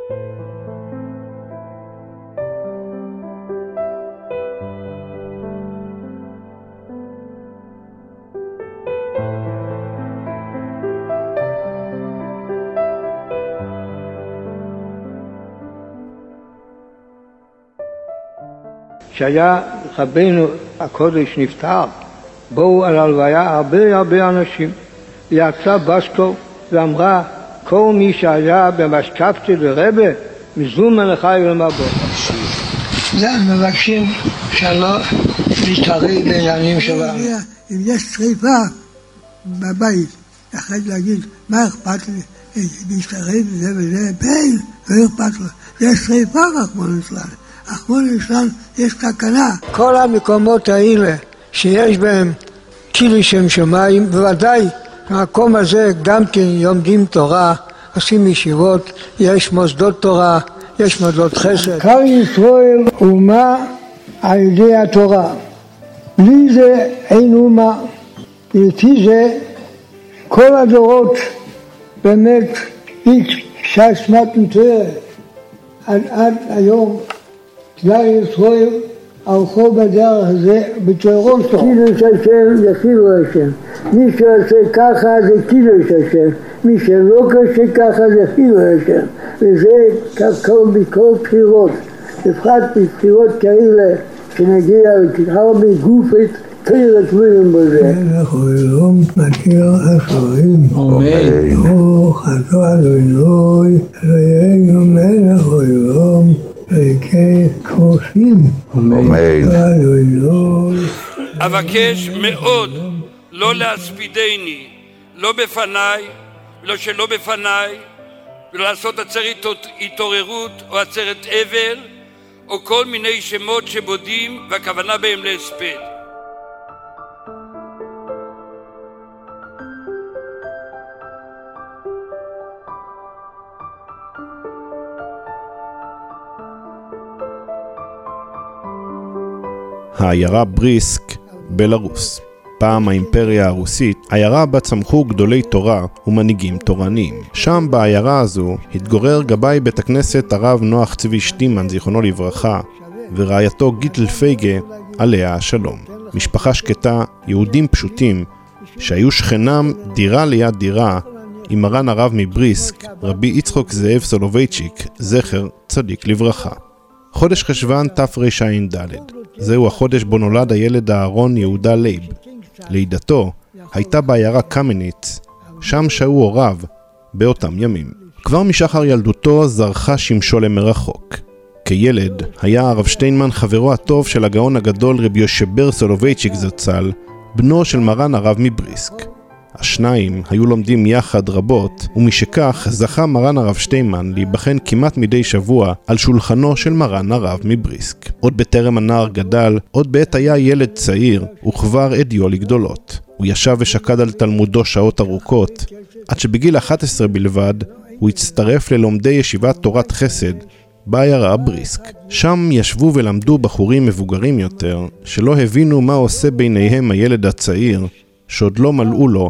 שהיה רבנו הקודש נפטר, באו על הלוויה הרבה אנשים. יצאה בסקו ואמרה, כל מי שהיה במשקפתי לרבה, מזומן לחי ולמבוא. זה מבקשים שלא להתערב בעניינים שלנו. אם יש שריפה בבית, אחד להגיד, מה אכפת לי? להשתרב זה וזה, בין, לא אכפת לו. יש שריפה רחמנא ליצלן. רחמנא ליצלן יש תקנה. כל המקומות האלה שיש בהם טילי שם שמיים, בוודאי במקום הזה גם כן לומדים תורה, עושים ישיבות, יש מוסדות תורה, יש מוסדות חסד. כל ישראל אומה על ידי התורה. בלי זה אין אומה. לפי זה כל הדורות באמת ש"ס מתנתרת. עד היום כלל ישראל הלכו בדרך הזה בתורות. קידוש השם יחילו השם. מי שעושה ככה זה קידוש השם. מי שלא עושה ככה זה חילו השם. וזה בכל בחירות. בפרט בבחירות כאלה שנגיע הרבה גופית תהילה תמידים בזה. מלך העולם מכיר השרים. אמן. ברוך אתה אדוני אלוהינו מלך העולם אלוקי כוסים. אמן. אבקש מאוד לא להספידני, לא בפניי ולא שלא בפניי, ולא לעשות עצרת התעוררות או עצרת אבל או כל מיני שמות שבודים והכוונה בהם להספד. העיירה בריסק, בלרוס. פעם האימפריה הרוסית, עיירה בה צמחו גדולי תורה ומנהיגים תורניים. שם בעיירה הזו התגורר גבאי בית הכנסת הרב נוח צבי שטימן, זיכרונו לברכה, ורעייתו גיטל פייגה, עליה השלום. משפחה שקטה, יהודים פשוטים, שהיו שכנם דירה ליד דירה, עם מרן הרב מבריסק, רבי יצחק זאב סולובייצ'יק, זכר צדיק לברכה. חודש חשוון תרע"ד. זהו החודש בו נולד הילד אהרון יהודה לייב. לידתו הייתה בעיירה קמניץ, שם שהו הוריו באותם ימים. כבר משחר ילדותו זרחה שמשו למרחוק. כילד היה הרב שטיינמן חברו הטוב של הגאון הגדול רבי יושבר סולובייצ'יק זצ"ל, בנו של מרן הרב מבריסק. השניים היו לומדים יחד רבות, ומשכך זכה מרן הרב שטיינמן להיבחן כמעט מדי שבוע על שולחנו של מרן הרב מבריסק. עוד בטרם הנער גדל, עוד בעת היה ילד צעיר, וכבר עדיו לגדולות. הוא ישב ושקד על תלמודו שעות ארוכות, עד שבגיל 11 בלבד הוא הצטרף ללומדי ישיבת תורת חסד בעיירה בריסק. שם ישבו ולמדו בחורים מבוגרים יותר, שלא הבינו מה עושה ביניהם הילד הצעיר, שעוד לא מלאו לו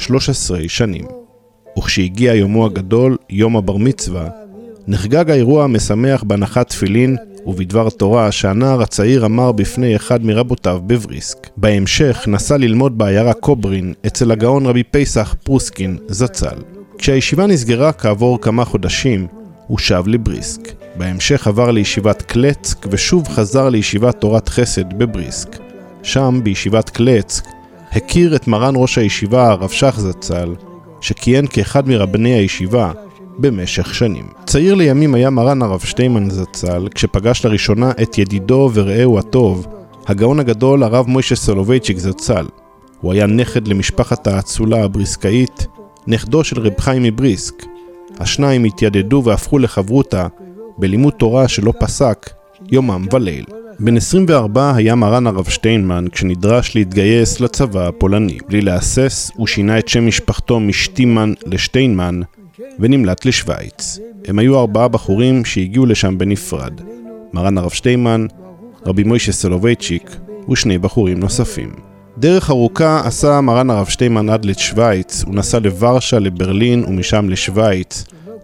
13 שנים. וכשהגיע יומו הגדול, יום הבר מצווה, נחגג האירוע המשמח בהנחת תפילין ובדבר תורה שהנער הצעיר אמר בפני אחד מרבותיו בבריסק. בהמשך נסע ללמוד בעיירה קוברין אצל הגאון רבי פסח פרוסקין זצ"ל. כשהישיבה נסגרה כעבור כמה חודשים, הוא שב לבריסק. בהמשך עבר לישיבת קלצק ושוב חזר לישיבת תורת חסד בבריסק. שם בישיבת קלצק הכיר את מרן ראש הישיבה הרב שך זצ"ל, שכיהן כאחד מרבני הישיבה במשך שנים. צעיר לימים היה מרן הרב שטיינמן זצ"ל, כשפגש לראשונה את ידידו ורעהו הטוב, הגאון הגדול הרב מוישה סולובייצ'יק זצ"ל. הוא היה נכד למשפחת האצולה הבריסקאית, נכדו של רב חיים מבריסק. השניים התיידדו והפכו לחברותה בלימוד תורה שלא פסק יומם וליל. בן 24 היה מרן הרב שטיינמן כשנדרש להתגייס לצבא הפולני. בלי להסס הוא שינה את שם משפחתו משטימן לשטיינמן ונמלט לשוויץ. הם היו 4 בחורים שהגיעו לשם בנפרד. מרן הרב שטיינמן, רבי מוישה סולובייצ'יק ו2 בחורים נוספים. דרך ארוכה עשה מרן הרב שטיינמן עד לשוויץ, הוא נסע לוורשה, לברלין ומשם לשוויץ,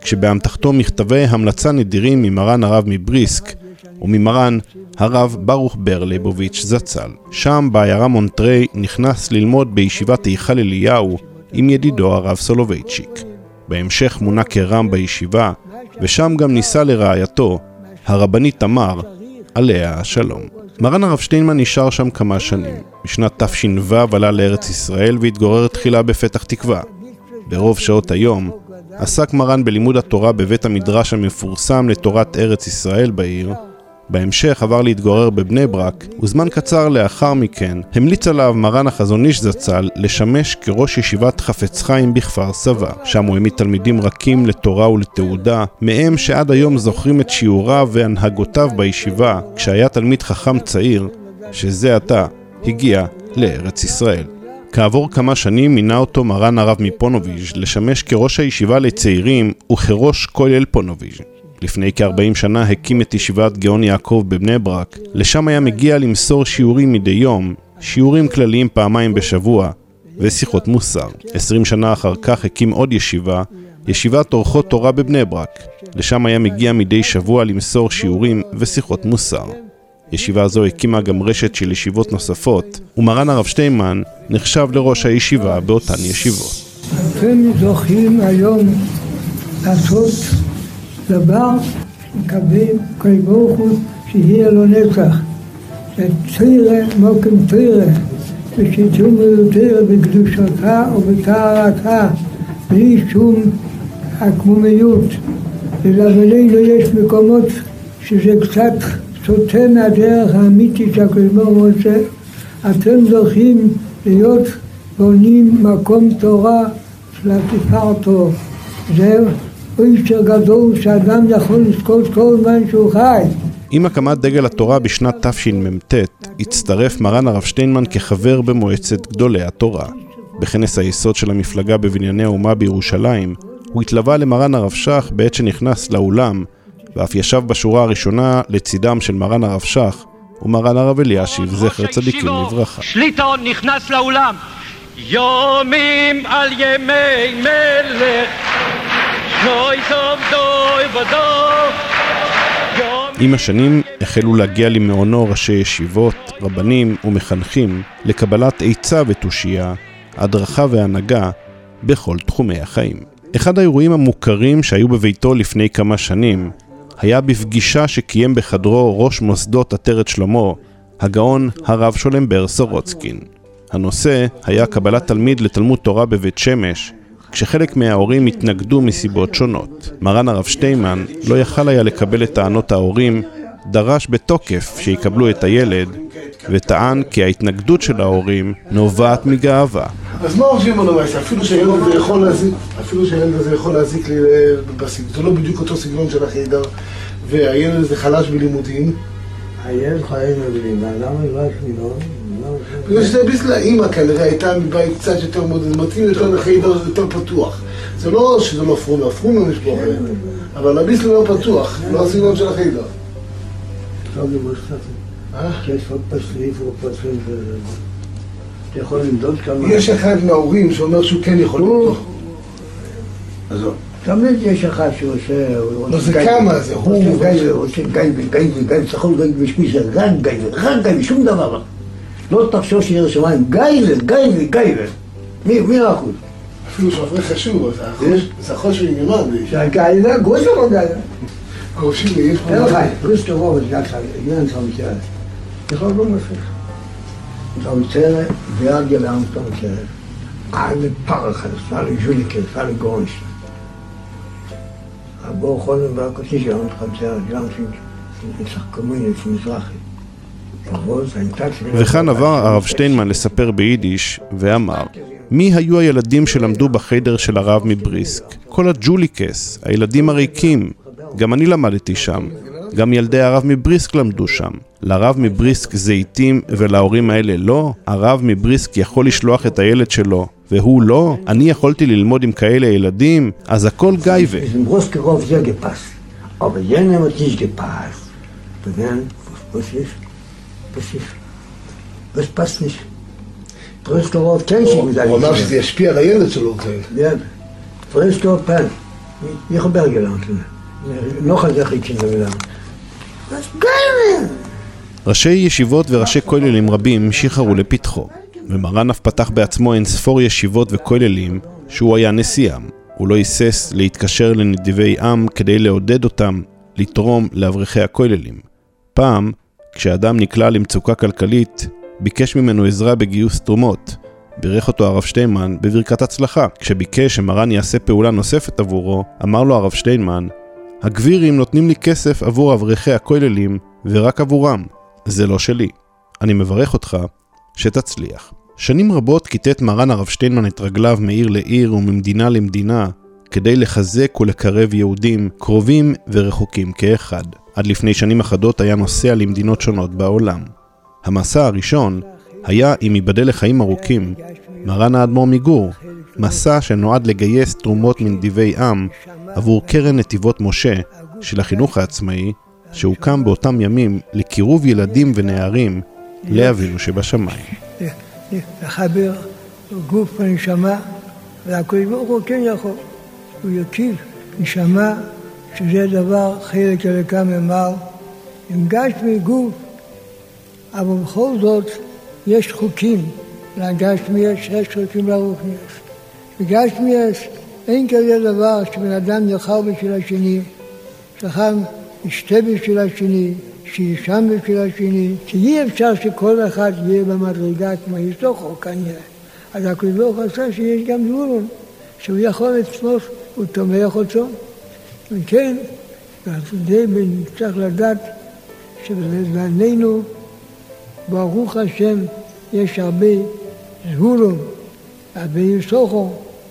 כשבאמתחתו מכתבי המלצה נדירים ממרן הרב מבריסק וממרן הרב ברוך בר ליבוביץ' זצ"ל. שם בעיירה מונטרי נכנס ללמוד בישיבת היכל אליהו עם ידידו הרב סולובייצ'יק. בהמשך מונה כרם בישיבה, ושם גם ניסה לרעייתו, הרבנית תמר, עליה השלום. מרן הרב שטיינמן נשאר שם כמה שנים. בשנת תש"ו עלה לארץ ישראל והתגורר תחילה בפתח תקווה. ברוב שעות היום עסק מרן בלימוד התורה בבית המדרש המפורסם לתורת ארץ ישראל בעיר. בהמשך עבר להתגורר בבני ברק, וזמן קצר לאחר מכן המליץ עליו מרן החזון איש זצ"ל לשמש כראש ישיבת חפץ חיים בכפר סבא. שם הוא העמיד תלמידים רכים לתורה ולתעודה, מהם שעד היום זוכרים את שיעוריו והנהגותיו בישיבה, כשהיה תלמיד חכם צעיר, שזה עתה הגיע לארץ ישראל. כעבור כמה שנים מינה אותו מרן הרב מפונוביז' לשמש כראש הישיבה לצעירים וכראש כולל פונוביז'. לפני כ-40 שנה הקים את ישיבת גאון יעקב בבני ברק. לשם היה מגיע למסור שיעורים מדי יום, שיעורים כלליים פעמיים בשבוע ושיחות מוסר. 20 שנה אחר כך הקים עוד ישיבה, ישיבת אורחות תורה בבני ברק. לשם היה מגיע מדי שבוע למסור שיעורים ושיחות מוסר. ישיבה זו הקימה גם רשת של ישיבות נוספות, ומרן הרב שטיינמן נחשב לראש הישיבה באותן ישיבות. אתם זוכים היום לעשות דבר מקווים כל ברוך הוא שיהיה לו נצח. שתירה מוקם תירה, ושיתום מיותרה בקדושתה ובטהרתה, בלי שום עקמומיות. ולבנינו יש מקומות שזה קצת סוטה מהדרך האמיתית שהקדוש ברוך הוא רוצה. אתם זוכים להיות בונים מקום תורה לתפארתו. זהו אישר גדול שאדם יכול לזכות כל זמן שהוא חי. עם הקמת דגל התורה בשנת תשמ"ט הצטרף מרן הרב שטיינמן כחבר במועצת גדולי התורה. בכנס היסוד של המפלגה בבנייני האומה בירושלים הוא התלווה למרן הרב שך בעת שנכנס לאולם, ואף ישב בשורה הראשונה לצידם של מרן הרב שך ומרן הרב אלישיב זכר צדיקים לברכה. שליטון נכנס לאולם. יומים על ימי מלך נוי טוב דוי ודוב. עם השנים החלו להגיע למעונו ראשי ישיבות, רבנים ומחנכים לקבלת עצה ותושייה, הדרכה והנהגה בכל תחומי החיים. אחד האירועים המוכרים שהיו בביתו לפני כמה שנים היה בפגישה שקיים בחדרו ראש מוסדות עטרת שלמה, הגאון הרב שולמבר סורוצקין. הנושא היה קבלת תלמיד לתלמוד תורה בבית שמש, כשחלק מההורים התנגדו מסיבות שונות. מרן הרב שטיינמן לא יכל היה לקבל את טענות ההורים, דרש בתוקף שיקבלו את הילד, וטען כי ההתנגדות של ההורים נובעת מגאווה. אז מה עושים לנו מעשה? אפילו שהילד הזה יכול להזיק לי בסגנון, זה לא בדיוק אותו סגנון של החיידר, והילד הזה חלש בלימודים. הילד חיים מבינים, למה לא הסגנון? בגלל שזה ביס לאמא כנראה הייתה מבית קצת יותר מודד, מתאים יותר לחיידר יותר פתוח. זה לא שזה לא פרונו, הפרונו נשפוך עליהם, אבל הביס לא פתוח, לא הסגנון של החיידר. טוב, זה מוסטת. שיש עוד פסליף או פסליף וזה. אתה יכול למדוד כמה... יש אחד מההורים שאומר שהוא כן יכול למדוד. אז לא. תמיד יש אחד שעושה... לא, זה כמה זה, הוא... עושה גיא, סחול גיא ושמיסה, רק גיא, שום דבר. לא תחשוב שיהיה שמיים, גיא. מי האחוז? אפילו שעברי חשוב, זה החוש ומימן. שהגיא זה גוזר או גיא? גורשים לי, יש פה... אין לך, פריסטו רוב, זה גיא, אין לך מצטער. יכול לא מפריך. אתה מצטער, ואגיה לעמתו מצטער. עד לפרח, ספר לג'וליקה, ספר לגורש. הבוא חולם והקוצי שלנו מצטער, גם שחקומין לפי מזרחי. וכאן עבר הרב שטיינמן לספר ביידיש ואמר, מי היו הילדים שלמדו בחדר של הרב מבריסק? כל הג'וליקס, הילדים הריקים. גם אני למדתי שם. גם ילדי הרב מבריסק למדו שם. לרב מבריסק זיתים ולהורים האלה לא? הרב מבריסק יכול לשלוח את הילד שלו והוא לא? אני יכולתי ללמוד עם כאלה ילדים? אז הכל גייבה. מבריסק רוב זה גפס, אבל ינם את יש גפס. וגם, das passt nicht. Frischkorov kennt sich mit einem. הוא אמר שזה ישפיע על הילד שלו. Frischkorov pen. Ich habe Berg gelernt. Noch ein Sache ich gelernt. Was geil! ראשי ישיבות וראשי כוללים רבים שחררו לפתחו, ומרן אף פתח בעצמו אין ספור ישיבות וכוללים שהוא היה נשיאם. הוא לא היסס להתקשר לנדיבי עם כדי לעודד אותם לתרום לאברכי הכוללים. פעם, כשאדם נקלע למצוקה כלכלית, ביקש ממנו עזרה בגיוס תרומות. בירך אותו הרב שטיינמן בברכת הצלחה. כשביקש שמרן יעשה פעולה נוספת עבורו, אמר לו הרב שטיינמן, הגבירים נותנים לי כסף עבור אברכי הכוללים ורק עבורם. זה לא שלי. אני מברך אותך שתצליח. שנים רבות כיתת מרן הרב שטיינמן את רגליו מעיר לעיר וממדינה למדינה כדי לחזק ולקרב יהודים קרובים ורחוקים כאחד. עד לפני שנים אחדות היה נוסע למדינות שונות בעולם. המסע הראשון היה עם ייבדל לחיים ארוכים, מרן האדמו"ר מגור, מסע שנועד לגייס תרומות מנדיבי עם עבור קרן נתיבות משה של החינוך העצמאי, שהוקם באותם ימים לקירוב ילדים ונערים לאבינו שבשמיים. לחבר גוף ונשמה, והקדוש ברוך הוא כן יכול, הוא יקיב נשמה, שזה דבר חלק אלוקם אמר, עם גשמי גוף, אבל בכל זאת יש חוקים, לגשמי יש חוקים לרוחני יש. בגשמי יש אין כזה דבר שבן אדם יאכל בשביל השני, שחם ישתה בשביל השני, שישם בשביל השני, שאי אפשר שכל אחד יהיה במדרגה כמו יסוכו כנראה. אז הקדוש ברוך הוא עשה שיש גם זבולון, שהוא יכול לתמוך, הוא תומך אותו. וכן, צריך לדעת שבזמננו, ברוך השם, יש הרבה זבולון, הרבה יסוכו.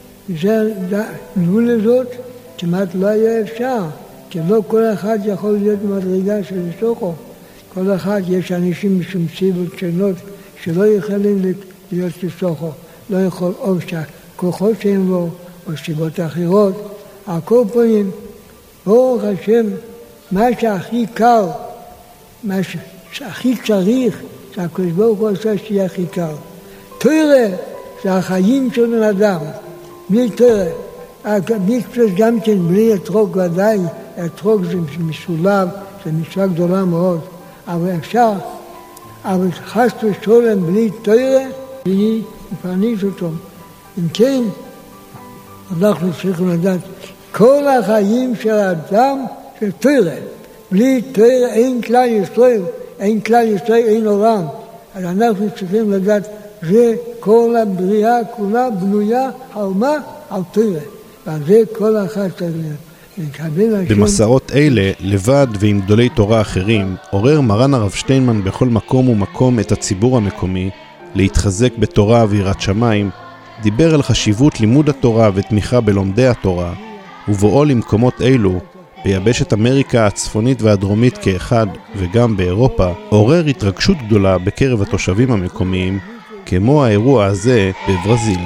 זבולון הזאת כמעט לא היה אפשר. כי לא כל אחד יכול להיות במדרגה של יסוכו. כל אחד יש אנשים משום סיבות שונות שלא יכולים להיות יסוכו. לא יכול או שהכוחות שהם לו או סיבות אחרות. על כל פנים, ברוך השם, מה שהכי קל, מה שהכי צריך, שהקדוש ברוך הוא עושה שיהיה הכי קל. תורה זה החיים של בן אדם. בלי תורה. מצווה גם כן בלי אתרוג ודאי. אתרוג זה משולב, זה מצווה גדולה מאוד, אבל אפשר, אבל חס ושלום בלי תורה, בלי לפרנס אותו. אם כן, אנחנו צריכים לדעת, כל החיים של האדם זה תורה. בלי תורה אין כלל ישראל, אין כלל ישראל, אין עולם. אז אנחנו צריכים לדעת, זה כל הבריאה כולה בנויה על מה? על תורה. ועל זה כל אחד צריך להיות. במסעות אלה, לבד ועם גדולי תורה אחרים, עורר מרן הרב שטיינמן בכל מקום ומקום את הציבור המקומי להתחזק בתורה ויראת שמיים, דיבר על חשיבות לימוד התורה ותמיכה בלומדי התורה, ובואו למקומות אלו, ביבשת אמריקה הצפונית והדרומית כאחד וגם באירופה, עורר התרגשות גדולה בקרב התושבים המקומיים, כמו האירוע הזה בברזיל.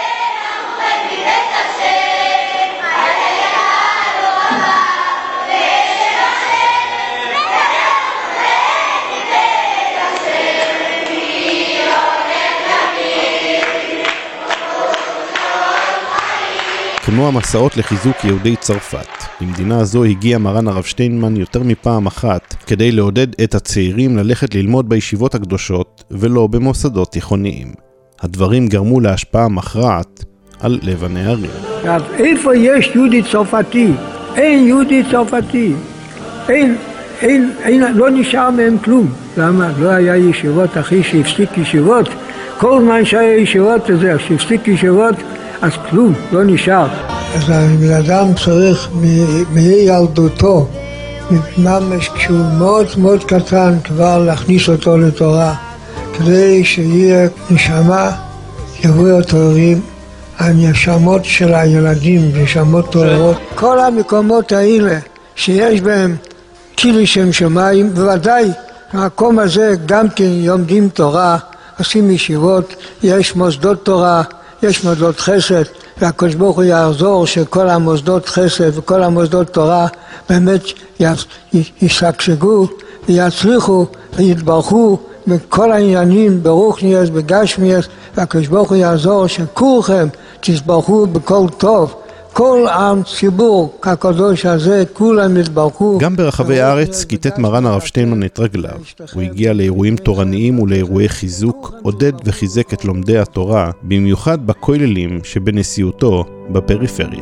כמו המסעות לחיזוק יהודי צרפת. למדינה הזו הגיע מרן הרב שטיינמן יותר מפעם אחת כדי לעודד את הצעירים ללכת ללמוד בישיבות הקדושות ולא במוסדות תיכוניים. הדברים גרמו להשפעה מכרעת על לב הנערים. איפה יש יהודי צרפתי? אין יהודי צרפתי. לא נשאר מהם כלום. למה? לא היה ישיבות, אחי שהפסיק ישיבות. כל זמן שהיה ישיבות זה, שהפסיק ישיבות, אז כלום, לא נשאר. אז הבן אדם צריך מילדותו, ממש כשהוא מאוד מאוד קטן כבר להכניס אותו לתורה, כדי שיהיה נשמה, יבואו תורים, הנשמות של הילדים, נשמות תורות. כל המקומות האלה שיש בהם כאילו שם שמיים, בוודאי המקום הזה גם כן לומדים תורה, עושים ישיבות, יש מוסדות תורה, יש מוסדות חסד, והקדוש ברוך הוא יעזור שכל המוסדות חסד וכל המוסדות תורה באמת ישגשגו ויצליחו ויתברכו בכל העניינים, ברוחניאס, בגשמיאס, והקדוש ברוך הוא יעזור שכולכם תתברכו בכל טוב, כל הציבור הקדוש הזה, כולם התברכו. גם ברחבי הארץ כיתת מרן הרב שטיינמן את רגליו. הוא הגיע לאירועים תורניים ולאירועי חיזוק, עודד וחיזק את לומדי התורה, במיוחד בכוללים שבנשיאותו בפריפריה.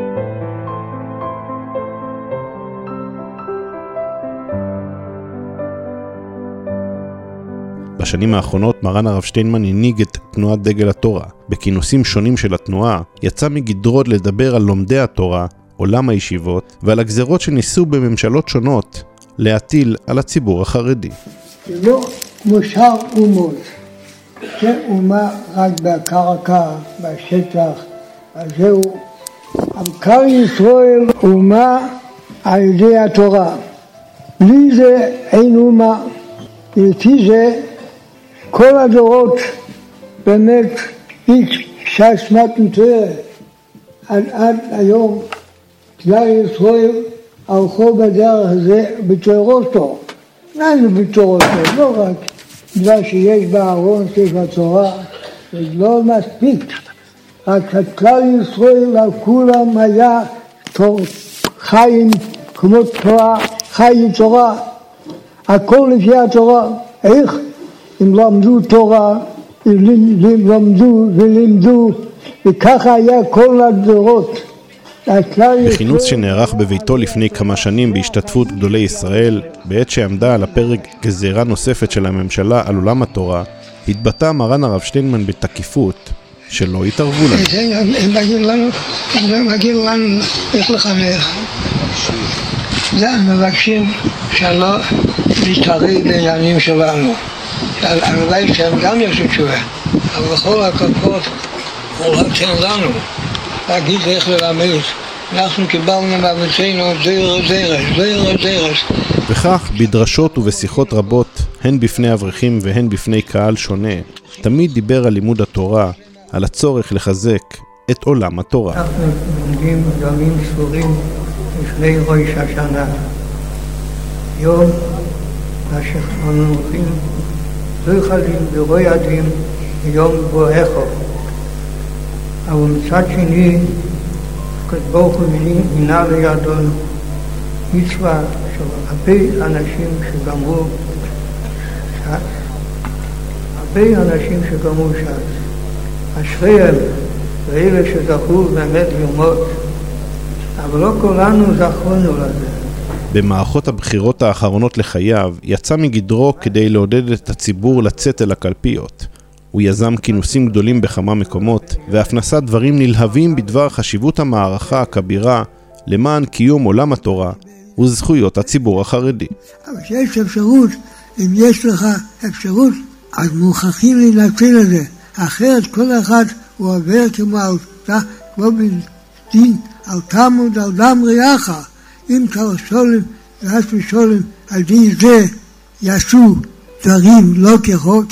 בשנים האחרונות מרן הרב שטיינמן הנהיג את תנועת דגל התורה. בכינוסים שונים של התנועה יצא מגדרו לדבר על לומדי התורה, עולם הישיבות, ועל הגזרות שניסו בממשלות שונות להטיל על הציבור החרדי. זה לא כמו שאר אומות, זה אומה רק בקרקע, בשטח, אז זהו. אבל ישראל אומה על ידי התורה. בלי זה אין אומה. לפי זה כל הדורות באמת שהשמטנו עד היום כלל ישראל הלכו בדרך הזה בתורתו. לא בתורתו, לא רק בגלל שיש בארון ספר תורה, זה לא מספיק. רק כלל ישראל על כולם היה חיים כמו תורה, חיים תורה, הכל לפי התורה. איך? אם למדו תורה, למדו ולימדו, וככה היה כל הדורות. בכינוס שנערך בביתו לפני כמה שנים בהשתתפות גדולי ישראל, בעת שעמדה על הפרק גזירה נוספת של הממשלה על עולם התורה, התבטא מרן הרב שטיינמן בתקיפות שלא התערבו לנו. הם מגיעים לנו איך לחנך. זה מבקשים שלא להתערב בעניינים שלנו. הלוואי שהם גם יעשו תשובה, אבל בכל הכבוד הוא רק תן לנו להגיד איך ללמד. אנחנו קיבלנו מאבותינו דרש. וכך בדרשות ובשיחות רבות, הן בפני אברכים והן בפני קהל שונה, תמיד דיבר על לימוד התורה, על הצורך לחזק את עולם התורה. אנחנו לומדים ימים ספורים לפני ראש השנה. יום אנו הולכים לא יכולים ולא יודעים יום בואכו. אבל מצד שני, ברוך הוא מינה לידון מצווה של הרבה אנשים שגמרו שעת. אשריהם ואלה שזכו באמת ללמוד, אבל לא כולנו זכרנו לזה. במערכות הבחירות האחרונות לחייו יצא מגדרו כדי לעודד את הציבור לצאת אל הקלפיות. הוא יזם כינוסים גדולים בכמה מקומות, ואף נשא דברים נלהבים בדבר חשיבות המערכה הכבירה למען קיום עולם התורה וזכויות הציבור החרדי. אבל שיש אפשרות, אם יש לך אפשרות, אז מוכרחים לנצל את זה. אחרת כל אחד הוא עובר כמו בדין, על תמוד, על דם ריח. אם שולים, על דין זה יעשו דברים לא כחוק,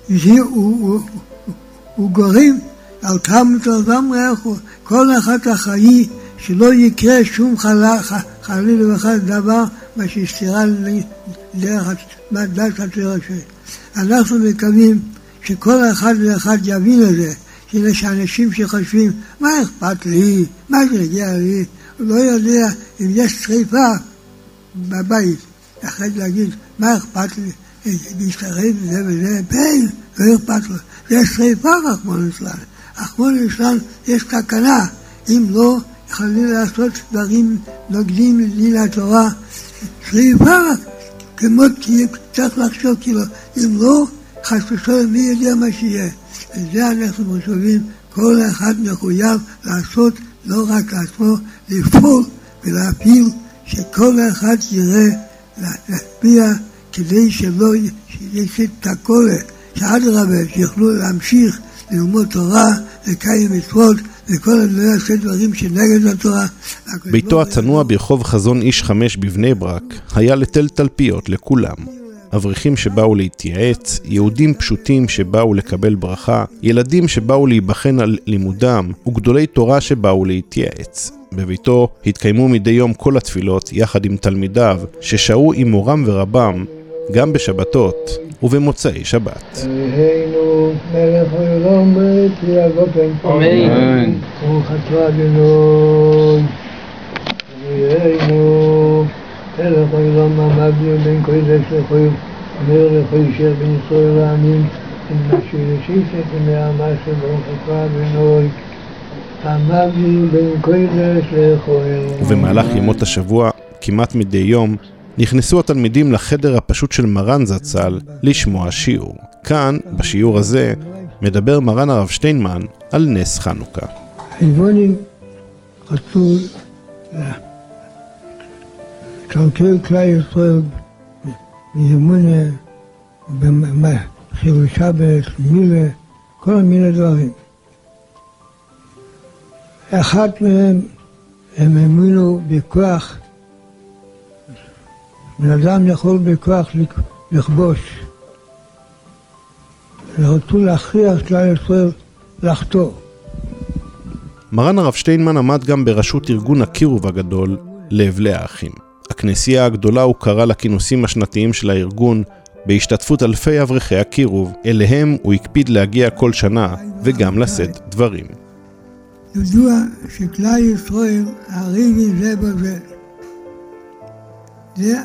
הוא גורם על תמות כל אחד החיי שלא יקרה שום חלילה ואחד דבר מה שסתירה דרך דעת התורה. אנחנו מקווים שכל אחד ואחד יבין את זה, שיש אנשים שחושבים מה אכפת לי, מה שהגיע לי, הוא לא יודע אם יש שריפה בבית, אחרי להגיד מה אכפת לי, להשתרף וזה וזה, בין, לא אכפת לו. יש שריפה רחמנא ליצלן. רחמנא ליצלן יש תקנה. אם לא, יכולים לעשות דברים נוגדים לדין התורה. שריפה, כמו צריך לחשוב כאילו, אם לא, חס ושלום מי יודע מה שיהיה. וזה אנחנו חושבים, כל אחד מחויב לעשות, לא רק לעצמו, לפעול ולהפיל, שכל אחד יראה להשפיע, כדי שלא ישית את הכל, שעד רבה שיוכלו להמשיך ללמוד תורה, לקיים מצוות, וכל לא יעשה דברים שנגד התורה. ביתו הצנוע ברחוב חזון איש 5 בבני ברק היה לתל תלפיות לכולם. אברכים שבאו להתייעץ, יהודים פשוטים שבאו לקבל ברכה, ילדים שבאו להיבחן על לימודם, וגדולי תורה שבאו להתייעץ. בביתו התקיימו מדי יום כל התפילות יחד עם תלמידיו ששרו עם מורם ורבם גם בשבתות ובמוצאי שבת. אלוהינו מלך העולם תהיה גופן אמן. ברוך אתה אדוני אלוהינו מלך העולם עמדנו בין קודש לחול אומר לכל אישר בין ישראל לעמים אין משהו לשיטת ומאמר ברוך אתה אדוני עמדנו בין קודש לחול. ובמהלך ימות השבוע כמעט מדי יום נכנסו התלמידים לחדר הפשוט של מרן זצ"ל לשמוע שיעור. כאן, בשיעור הזה, מדבר מרן הרב שטיינמן על נס חנוכה. החלבונים רצו לקלקל כלל ישראל באמונה, בחילול שבת, מילה, כל מיני דברים. אחת מהם הם האמינו בכוח, בן אדם יכול בכוח לכבוש. רצו להכריח כלל ישראל לחתור. מרן הרב שטיינמן עמד גם בראשות ארגון הקירוב הגדול לאבלי האחים. הכנסייה הגדולה הוכרה לכינוסים השנתיים של הארגון בהשתתפות אלפי אברכי הקירוב, אליהם הוא הקפיד להגיע כל שנה וגם לשאת דברים. ידוע שכלל ישראל הריבים זה בזה. זה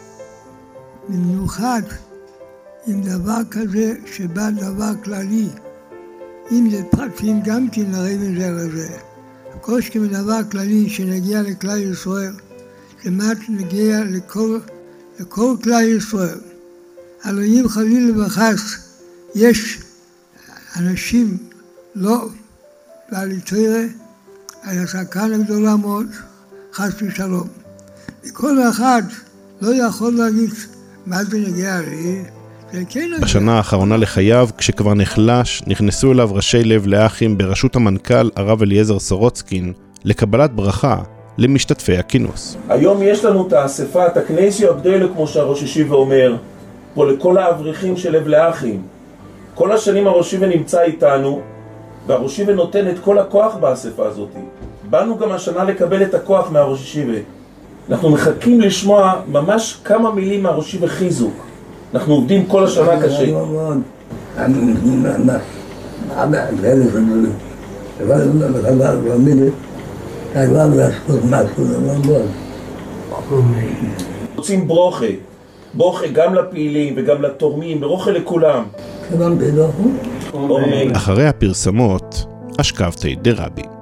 במיוחד עם דבר כזה שבא דבר כללי. אם זה פרטים גם כן לריבים זה לזה. כל שכם דבר כללי שנגיע לכלל ישראל, זה מה שנגיע לכל כלל ישראל. הלוא אם חלילה וחס יש אנשים לא בעלי תורה, אז הסכנה גדולה מאוד, חס ושלום. וכל אחד לא יכול להגיד מה זה נגיע לי, זה כן נגיע. בשנה האחרונה לחייו, כשכבר נחלש, נכנסו אליו ראשי לב לאחים בראשות המנכ"ל הרב אליעזר סורוצקין לקבלת ברכה למשתתפי הכינוס. היום יש לנו את האספה, את הכנסיה הגדולה, כמו שהראש ישיבה אומר, פה לכל האברכים של לב לאחים. כל השנים הראש ישיבה נמצא איתנו, והראש ישיבה נותן את כל הכוח באספה הזאת. באנו גם השנה לקבל את הכוח מהראש ישיבה. אנחנו מחכים לשמוע ממש כמה מילים מהראש ישיבה חיזוק. אנחנו עובדים כל השנה קשה. רוצים ברוכה גם לפעילים וגם לתורמים, ברוכה לכולם. אחרי הפרסמות, אשכבתי דרבי.